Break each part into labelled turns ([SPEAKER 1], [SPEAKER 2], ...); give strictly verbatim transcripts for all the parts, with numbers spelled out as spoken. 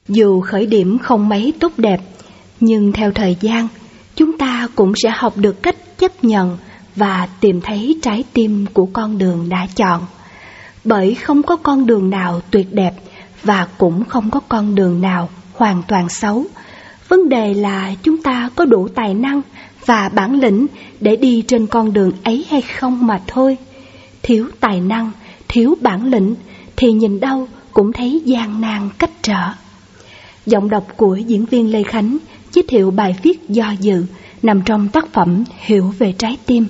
[SPEAKER 1] Dù khởi điểm không mấy tốt đẹp, nhưng theo thời gian, chúng ta cũng sẽ học được cách chấp nhận và tìm thấy trái tim của con đường đã chọn. Bởi không có con đường nào tuyệt đẹp và cũng không có con đường nào hoàn toàn xấu. Vấn đề là chúng ta có đủ tài năng và bản lĩnh để đi trên con đường ấy hay không mà thôi. Thiếu tài năng, thiếu bản lĩnh thì nhìn đâu cũng thấy gian nan cách trở. Giọng đọc của diễn viên Lê Khánh giới thiệu bài viết Do Dự nằm trong tác phẩm Hiểu về trái tim.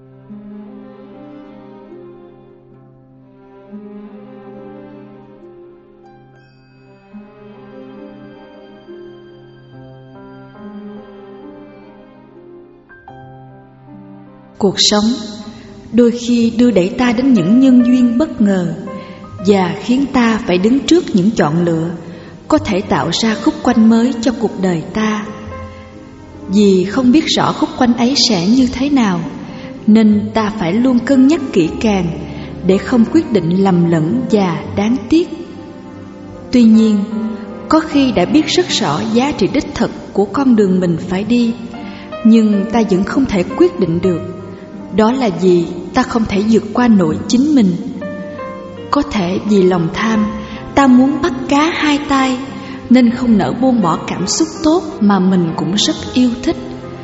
[SPEAKER 2] Cuộc sống đôi khi đưa đẩy ta đến những nhân duyên bất ngờ và khiến ta phải đứng trước những chọn lựa có thể tạo ra khúc quanh mới cho cuộc đời ta. Vì không biết rõ khúc quanh ấy sẽ như thế nào, nên ta phải luôn cân nhắc kỹ càng để không quyết định lầm lẫn và đáng tiếc. Tuy nhiên, có khi đã biết rất rõ giá trị đích thực của con đường mình phải đi, nhưng ta vẫn không thể quyết định được. Đó là vì ta không thể vượt qua nổi chính mình. Có thể vì lòng tham, ta muốn bắt cá hai tay, nên không nỡ buông bỏ cảm xúc tốt mà mình cũng rất yêu thích.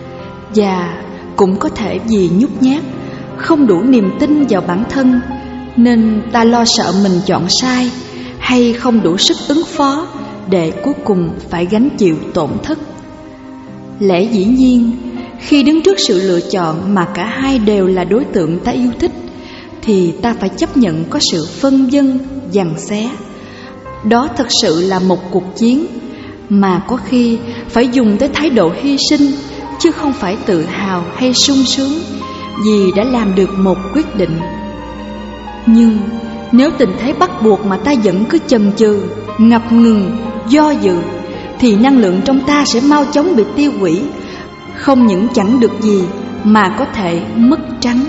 [SPEAKER 2] Và cũng có thể vì nhút nhát, không đủ niềm tin vào bản thân, nên ta lo sợ mình chọn sai, hay không đủ sức ứng phó, để cuối cùng phải gánh chịu tổn thất. Lẽ dĩ nhiên, khi đứng trước sự lựa chọn mà cả hai đều là đối tượng ta yêu thích, thì ta phải chấp nhận có sự phân vân, giằng xé. Đó thật sự là một cuộc chiến, mà có khi phải dùng tới thái độ hy sinh, chứ không phải tự hào hay sung sướng vì đã làm được một quyết định. Nhưng nếu tình thế bắt buộc mà ta vẫn cứ chần chừ, ngập ngừng, do dự, thì năng lượng trong ta sẽ mau chóng bị tiêu hủy, không những chẳng được gì mà có thể mất trắng.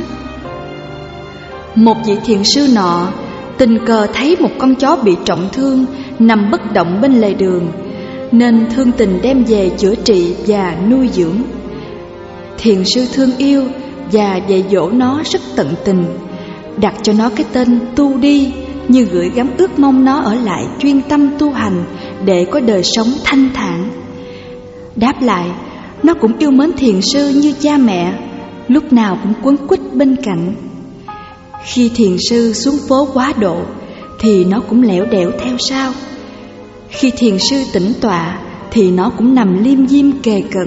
[SPEAKER 2] Một vị thiền sư nọ tình cờ thấy một con chó bị trọng thương nằm bất động bên lề đường, nên thương tình đem về chữa trị và nuôi dưỡng. Thiền sư thương yêu và dạy dỗ nó rất tận tình, đặt cho nó cái tên Tu Đi, như gửi gắm ước mong nó ở lại chuyên tâm tu hành để có đời sống thanh thản. Đáp lại, nó cũng yêu mến thiền sư như cha mẹ, lúc nào cũng quấn quýt bên cạnh. Khi thiền sư xuống phố quá độ thì nó cũng lẻo đẻo theo sau. Khi thiền sư tĩnh tọa thì nó cũng nằm liêm diêm kề cận.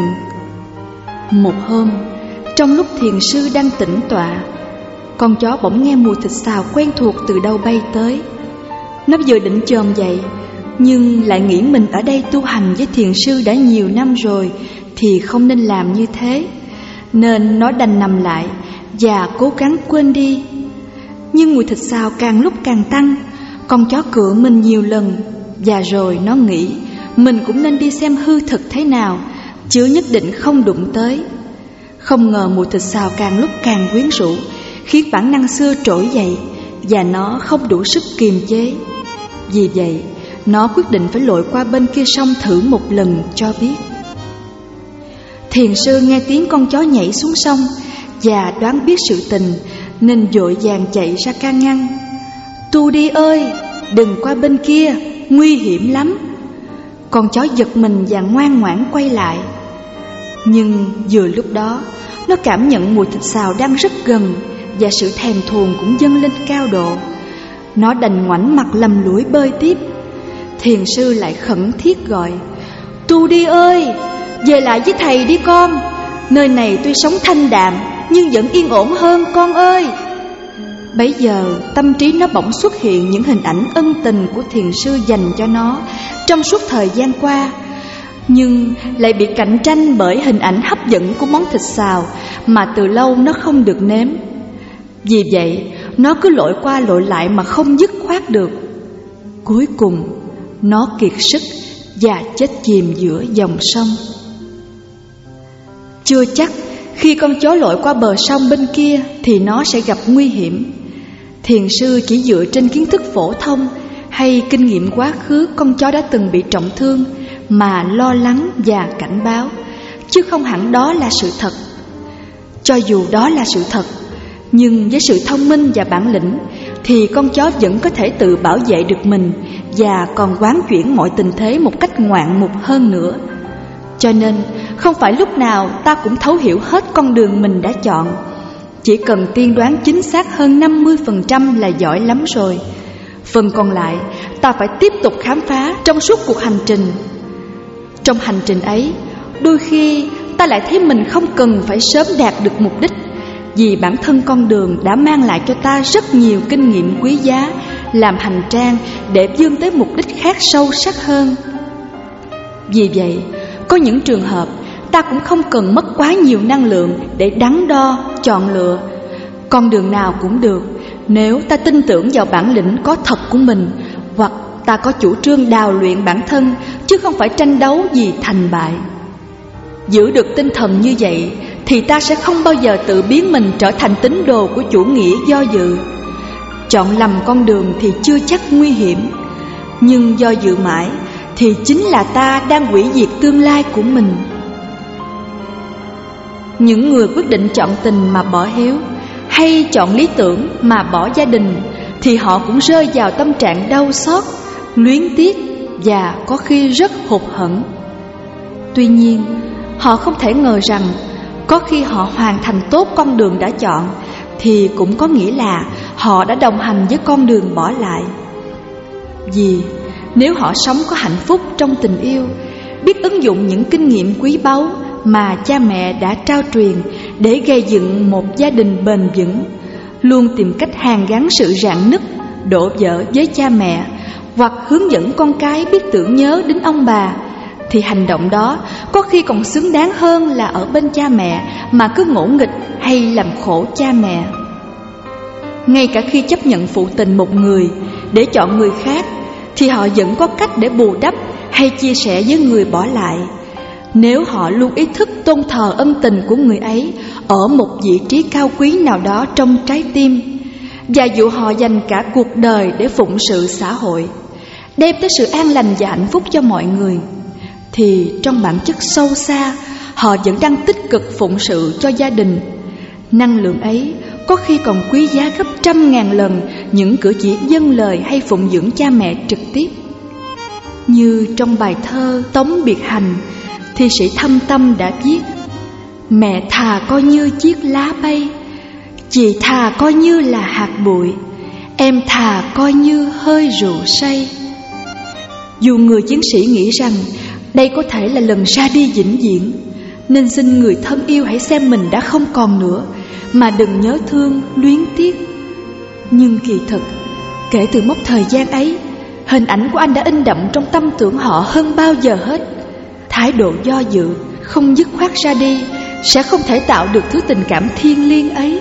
[SPEAKER 2] Một hôm, trong lúc thiền sư đang tĩnh tọa, con chó bỗng nghe mùi thịt xào quen thuộc từ đâu bay tới. Nó vừa định chồm dậy, nhưng lại nghĩ mình ở đây tu hành với thiền sư đã nhiều năm rồi thì không nên làm như thế, nên nó đành nằm lại và cố gắng quên đi. Nhưng mùi thịt xào càng lúc càng tăng, con chó cựa mình nhiều lần, và rồi nó nghĩ mình cũng nên đi xem hư thực thế nào, chứ nhất định không đụng tới. Không ngờ mùi thịt xào càng lúc càng quyến rũ, khiến bản năng xưa trỗi dậy, và nó không đủ sức kiềm chế. Vì vậy, nó quyết định phải lội qua bên kia sông thử một lần cho biết. Thiền sư nghe tiếng con chó nhảy xuống sông và đoán biết sự tình, nên vội vàng chạy ra can ngăn. Tu Đi ơi, đừng qua bên kia, nguy hiểm lắm. Con chó giật mình và ngoan ngoãn quay lại. Nhưng vừa lúc đó, nó cảm nhận mùi thịt xào đang rất gần, và sự thèm thuồng cũng dâng lên cao độ. Nó đành ngoảnh mặt lầm lũi bơi tiếp. Thiền sư lại khẩn thiết gọi: Tu Đi ơi, về lại với thầy đi con. Nơi này tuy sống thanh đạm nhưng vẫn yên ổn hơn con ơi. Bấy giờ tâm trí nó bỗng xuất hiện những hình ảnh ân tình của thiền sư dành cho nó trong suốt thời gian qua, nhưng lại bị cạnh tranh bởi hình ảnh hấp dẫn của món thịt xào mà từ lâu nó không được nếm. Vì vậy nó cứ lội qua lội lại mà không dứt khoát được. Cuối cùng nó kiệt sức và chết chìm giữa dòng sông. Chưa chắc khi con chó lội qua bờ sông bên kia thì nó sẽ gặp nguy hiểm. Thiền sư chỉ dựa trên kiến thức phổ thông hay kinh nghiệm quá khứ con chó đã từng bị trọng thương mà lo lắng và cảnh báo, chứ không hẳn đó là sự thật. Cho dù đó là sự thật, nhưng với sự thông minh và bản lĩnh thì con chó vẫn có thể tự bảo vệ được mình và còn quán chuyển mọi tình thế một cách ngoạn mục hơn nữa. Cho nên không phải lúc nào ta cũng thấu hiểu hết con đường mình đã chọn. Chỉ cần tiên đoán chính xác hơn năm mươi phần trăm là giỏi lắm rồi. Phần còn lại ta phải tiếp tục khám phá trong suốt cuộc hành trình. Trong hành trình ấy, đôi khi ta lại thấy mình không cần phải sớm đạt được mục đích, vì bản thân con đường đã mang lại cho ta rất nhiều kinh nghiệm quý giá, làm hành trang để vươn tới mục đích khác sâu sắc hơn. Vì vậy, có những trường hợp ta cũng không cần mất quá nhiều năng lượng để đắn đo, chọn lựa. Con đường nào cũng được, nếu ta tin tưởng vào bản lĩnh có thật của mình, hoặc ta có chủ trương đào luyện bản thân, chứ không phải tranh đấu vì thành bại. Giữ được tinh thần như vậy thì ta sẽ không bao giờ tự biến mình trở thành tín đồ của chủ nghĩa do dự. Chọn lầm con đường thì chưa chắc nguy hiểm, nhưng do dự mãi thì chính là ta đang hủy diệt tương lai của mình. Những người quyết định chọn tình mà bỏ hiếu, hay chọn lý tưởng mà bỏ gia đình, thì họ cũng rơi vào tâm trạng đau xót, luyến tiếc và có khi rất hụt hẫng. Tuy nhiên, họ không thể ngờ rằng có khi họ hoàn thành tốt con đường đã chọn thì cũng có nghĩa là họ đã đồng hành với con đường bỏ lại. Vì nếu họ sống có hạnh phúc trong tình yêu, biết ứng dụng những kinh nghiệm quý báu mà cha mẹ đã trao truyền để gây dựng một gia đình bền vững, luôn tìm cách hàn gắn sự rạn nứt, đổ vỡ với cha mẹ, hoặc hướng dẫn con cái biết tưởng nhớ đến ông bà, thì hành động đó có khi còn xứng đáng hơn là ở bên cha mẹ mà cứ ngỗ nghịch hay làm khổ cha mẹ. Ngay cả khi chấp nhận phụ tình một người để chọn người khác, thì họ vẫn có cách để bù đắp hay chia sẻ với người bỏ lại, nếu họ luôn ý thức tôn thờ ân tình của người ấy ở một vị trí cao quý nào đó trong trái tim, và dụ họ dành cả cuộc đời để phụng sự xã hội, đem tới sự an lành và hạnh phúc cho mọi người, thì trong bản chất sâu xa họ vẫn đang tích cực phụng sự cho gia đình. Năng lượng ấy có khi còn quý giá gấp trăm ngàn lần những cử chỉ dâng lời hay phụng dưỡng cha mẹ trực tiếp. Như trong bài thơ Tống Biệt Hành, thi sĩ Thâm Tâm đã viết: mẹ thà coi như chiếc lá bay, chị thà coi như là hạt bụi, em thà coi như hơi rượu say. Dù người chiến sĩ nghĩ rằng đây có thể là lần ra đi vĩnh viễn, nên xin người thân yêu hãy xem mình đã không còn nữa, mà đừng nhớ thương, luyến tiếc. Nhưng kỳ thực, kể từ mốc thời gian ấy, hình ảnh của anh đã in đậm trong tâm tưởng họ hơn bao giờ hết. Thái độ do dự, không dứt khoát ra đi sẽ không thể tạo được thứ tình cảm thiêng liêng ấy.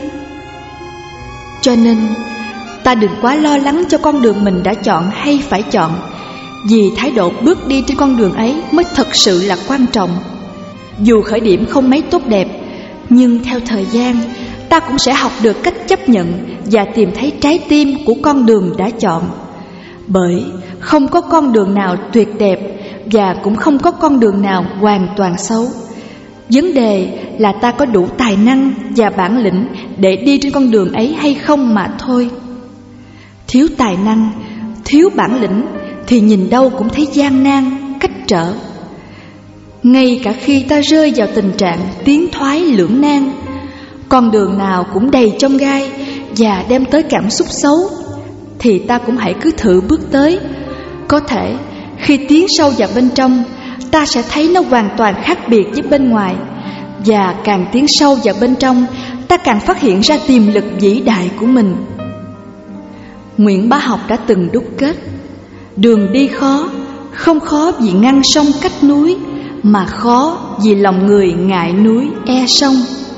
[SPEAKER 2] Cho nên, ta đừng quá lo lắng cho con đường mình đã chọn hay phải chọn, vì thái độ bước đi trên con đường ấy mới thật sự là quan trọng. Dù khởi điểm không mấy tốt đẹp, nhưng theo thời gian, ta cũng sẽ học được cách chấp nhận và tìm thấy trái tim của con đường đã chọn. Bởi không có con đường nào tuyệt đẹp, và cũng không có con đường nào hoàn toàn xấu. Vấn đề là ta có đủ tài năng và bản lĩnh để đi trên con đường ấy hay không mà thôi. Thiếu tài năng, thiếu bản lĩnh thì nhìn đâu cũng thấy gian nan, cách trở. Ngay cả khi ta rơi vào tình trạng tiến thoái lưỡng nan, con đường nào cũng đầy chông gai và đem tới cảm xúc xấu, thì ta cũng hãy cứ thử bước tới. Có thể khi tiến sâu vào bên trong, ta sẽ thấy nó hoàn toàn khác biệt với bên ngoài. Và càng tiến sâu vào bên trong, ta càng phát hiện ra tiềm lực vĩ đại của mình. Nguyễn Bá Học đã từng đúc kết: đường đi khó, không khó vì ngăn sông cách núi, mà khó vì lòng người ngại núi e sông.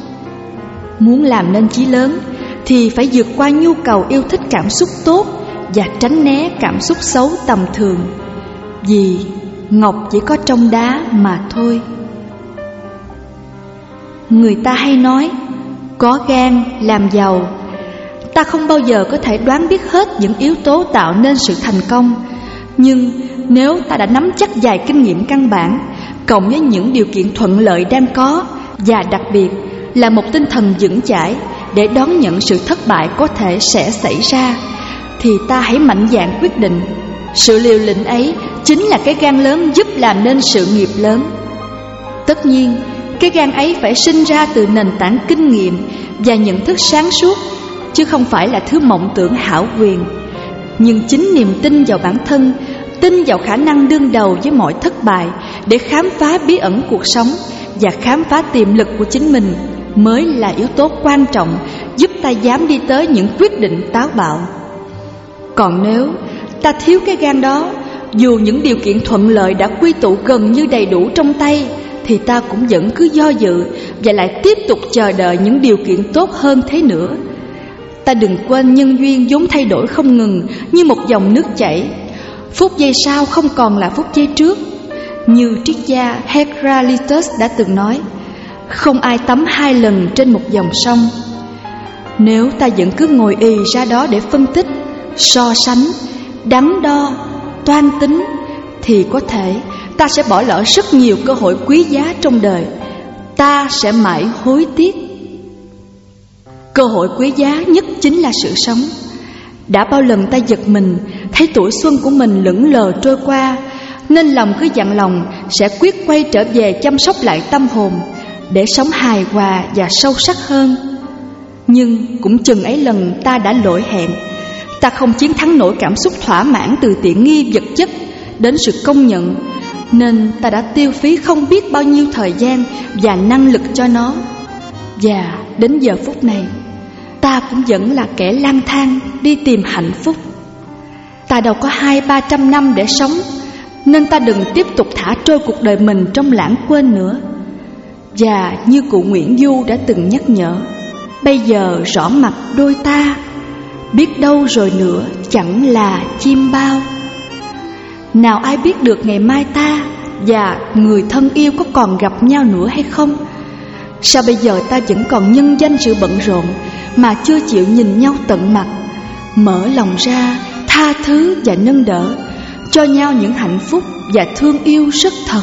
[SPEAKER 2] Muốn làm nên chí lớn thì phải vượt qua nhu cầu yêu thích cảm xúc tốt và tránh né cảm xúc xấu tầm thường, vì ngọc chỉ có trong đá mà thôi. Người ta hay nói có gan làm giàu. Ta không bao giờ có thể đoán biết hết những yếu tố tạo nên sự thành công, Nhưng nếu ta đã nắm chắc vài kinh nghiệm căn bản, cộng với những điều kiện thuận lợi đang có, và đặc biệt là một tinh thần vững chãi để đón nhận sự thất bại có thể sẽ xảy ra, thì ta hãy mạnh dạn quyết định. Sự liều lĩnh ấy chính là cái gan lớn giúp làm nên sự nghiệp lớn. Tất nhiên, cái gan ấy phải sinh ra từ nền tảng kinh nghiệm và nhận thức sáng suốt, chứ không phải là thứ mộng tưởng hão huyền. Nhưng chính niềm tin vào bản thân, tin vào khả năng đương đầu với mọi thất bại để khám phá bí ẩn cuộc sống và khám phá tiềm lực của chính mình mới là yếu tố quan trọng giúp ta dám đi tới những quyết định táo bạo. Còn nếu ta thiếu cái gan đó, dù những điều kiện thuận lợi đã quy tụ gần như đầy đủ trong tay, thì ta cũng vẫn cứ do dự và lại tiếp tục chờ đợi những điều kiện tốt hơn thế nữa. Ta đừng quên nhân duyên vốn thay đổi không ngừng như một dòng nước chảy. Phút giây sau không còn là phút giây trước. Như triết gia Heraclitus đã từng nói, không ai tắm hai lần trên một dòng sông. Nếu ta vẫn cứ ngồi ì ra đó để phân tích, so sánh, đắn đo, toan tính, thì có thể ta sẽ bỏ lỡ rất nhiều cơ hội quý giá trong đời. Ta sẽ mãi hối tiếc. Cơ hội quý giá nhất chính là sự sống. Đã bao lần ta giật mình thấy tuổi xuân của mình lững lờ trôi qua, nên lòng cứ dặn lòng sẽ quyết quay trở về chăm sóc lại tâm hồn để sống hài hòa và sâu sắc hơn. Nhưng cũng chừng ấy lần ta đã lỗi hẹn. Ta không chiến thắng nổi cảm xúc thỏa mãn từ tiện nghi vật chất đến sự công nhận, nên ta đã tiêu phí không biết bao nhiêu thời gian và năng lực cho nó. Và đến giờ phút này, ta cũng vẫn là kẻ lang thang đi tìm hạnh phúc. Ta đâu có hai ba trăm năm để sống, nên ta đừng tiếp tục thả trôi cuộc đời mình trong lãng quên nữa. Và như cụ Nguyễn Du đã từng nhắc nhở, bây giờ rõ mặt đôi ta, biết đâu rồi nữa chẳng là chim bao. Nào ai biết được ngày mai ta và người thân yêu có còn gặp nhau nữa hay không? Sao bây giờ ta vẫn còn nhân danh sự bận rộn mà chưa chịu nhìn nhau tận mặt, mở lòng ra, tha thứ và nâng đỡ, cho nhau những hạnh phúc và thương yêu rất thật.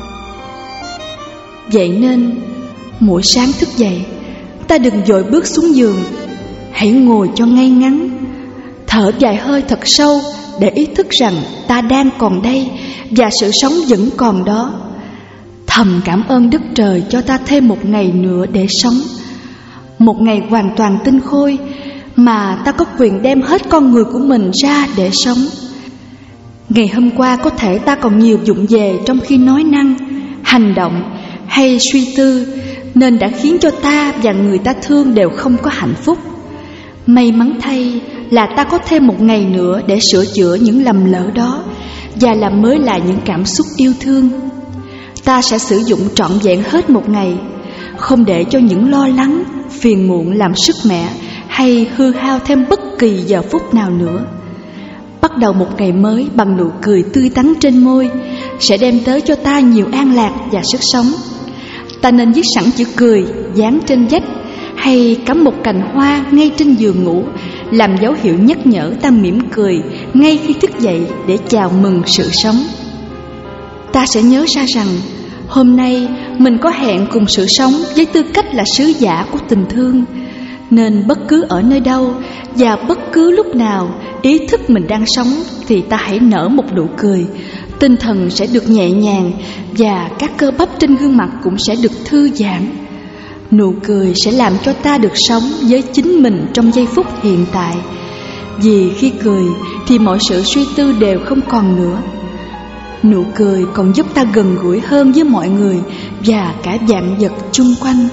[SPEAKER 2] Vậy nên, mỗi sáng thức dậy, ta đừng vội bước xuống giường. Hãy ngồi cho ngay ngắn, thở vài hơi thật sâu để ý thức rằng ta đang còn đây và sự sống vẫn còn đó. Thầm cảm ơn Đức Trời cho ta thêm một ngày nữa để sống, một ngày hoàn toàn tinh khôi mà ta có quyền đem hết con người của mình ra để sống. Ngày hôm qua có thể ta còn nhiều vụng về trong khi nói năng, hành động hay suy tư, nên đã khiến cho ta và người ta thương đều không có hạnh phúc. May mắn thay là ta có thêm một ngày nữa để sửa chữa những lầm lỡ đó và làm mới lại những cảm xúc yêu thương. Ta sẽ sử dụng trọn vẹn hết một ngày, không để cho những lo lắng, phiền muộn làm sức mẻ hay hư hao thêm bất kỳ giờ phút nào nữa. Bắt đầu một ngày mới bằng nụ cười tươi tắn trên môi sẽ đem tới cho ta nhiều an lạc và sức sống. Ta nên viết sẵn chữ cười dán trên vách, hay cắm một cành hoa ngay trên giường ngủ, làm dấu hiệu nhắc nhở ta mỉm cười ngay khi thức dậy để chào mừng sự sống. Ta sẽ nhớ ra rằng hôm nay mình có hẹn cùng sự sống với tư cách là sứ giả của tình thương, nên bất cứ ở nơi đâu và bất cứ lúc nào ý thức mình đang sống thì ta hãy nở một nụ cười. Tinh thần sẽ được nhẹ nhàng và các cơ bắp trên gương mặt cũng sẽ được thư giãn. Nụ cười sẽ làm cho ta được sống với chính mình trong giây phút hiện tại. Vì khi cười thì mọi sự suy tư đều không còn nữa. Nụ cười còn giúp ta gần gũi hơn với mọi người và cả vạn vật chung quanh.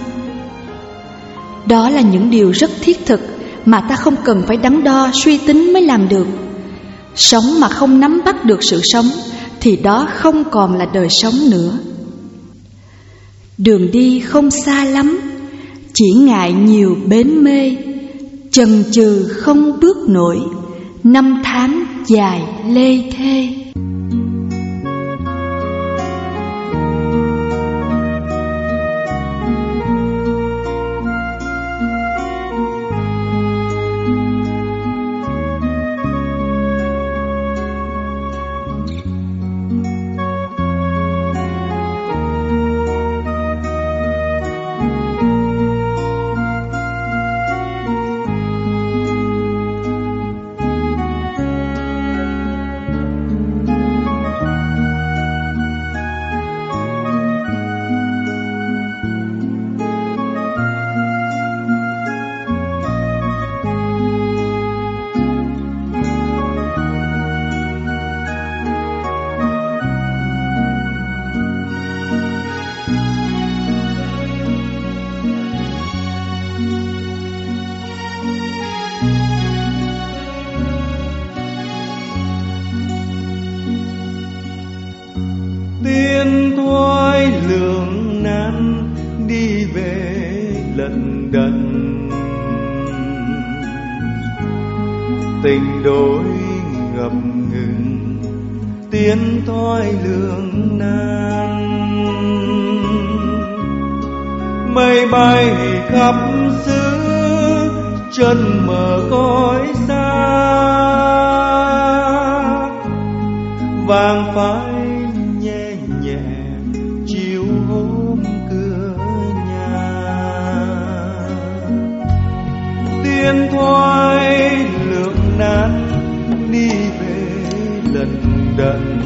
[SPEAKER 2] Đó là những điều rất thiết thực mà ta không cần phải đắn đo suy tính mới làm được. Sống mà không nắm bắt được sự sống thì đó không còn là đời sống nữa. Đường đi không xa lắm, chỉ ngại nhiều bến mê, chần chừ không bước nổi, năm tháng dài lê thê.
[SPEAKER 3] Tiên thoái lường nan đi về lận đận, tình đối ngập ngừng tiến thoái lường nan. Mây bay khắp xứ chân mở cõi xa, vàng phái nhẹ nhẹ chiều hôm cửa nhà. Tiên thoái lượng nan đi về lận đận,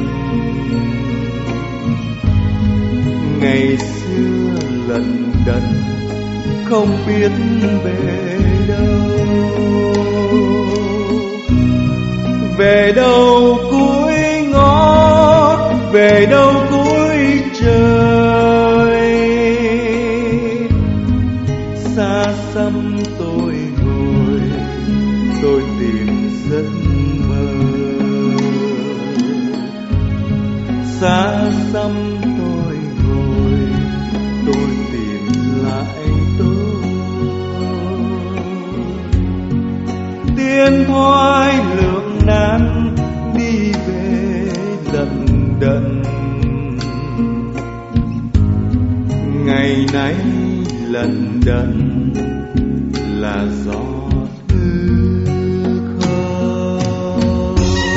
[SPEAKER 3] ngày xưa lận đận không biết về đâu. Về đâu cuối ngõ, về đâu cuối trời, xa xăm tôi ngồi, tôi tìm giấc mơ. Xa xăm tôi ngồi, tôi tìm lại tôi. Tiên thoái lượng nan đi về lận đận, ngày nay lận đận là gió hư không.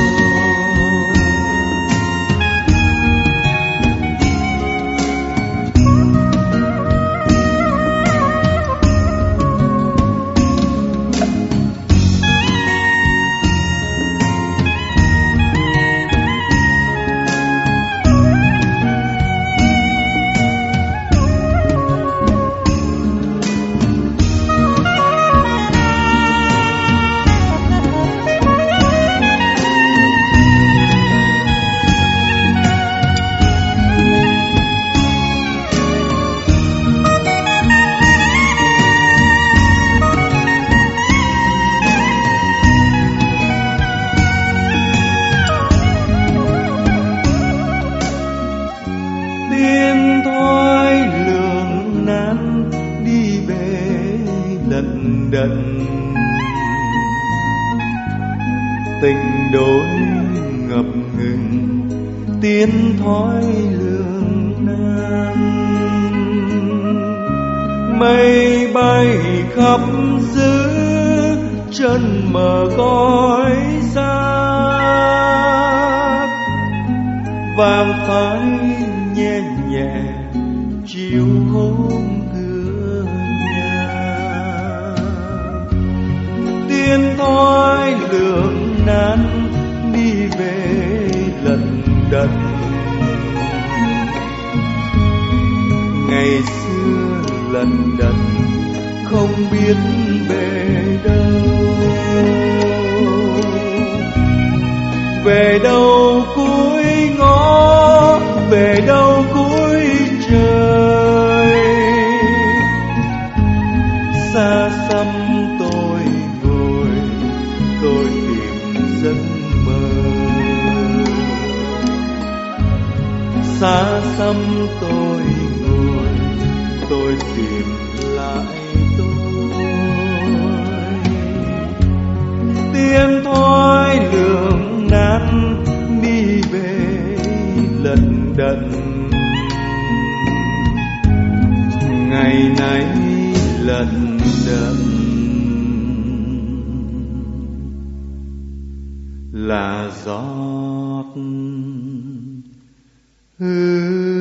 [SPEAKER 3] Tiên thoái lường nan đi về lận đận, tình đối ngập ngừng tiến thoái lường nan. Mây bay khắp xứ chân mở cõi xa, vàng phái nhẹ nhẹ chiều hôm cửa nhà. Tiên thoái lượng nan đi về lận đận, ngày xưa lận đận không biết về đâu. Về đâu cuối ngõ, về đâu cuối trời, xa xăm tôi ngồi, tôi tìm giấc mơ. Xa xăm tôi ngồi, tôi tìm lại tôi. Tiên thoái lượng nan đi về lận đận, ngày nay lận đận là giọt hư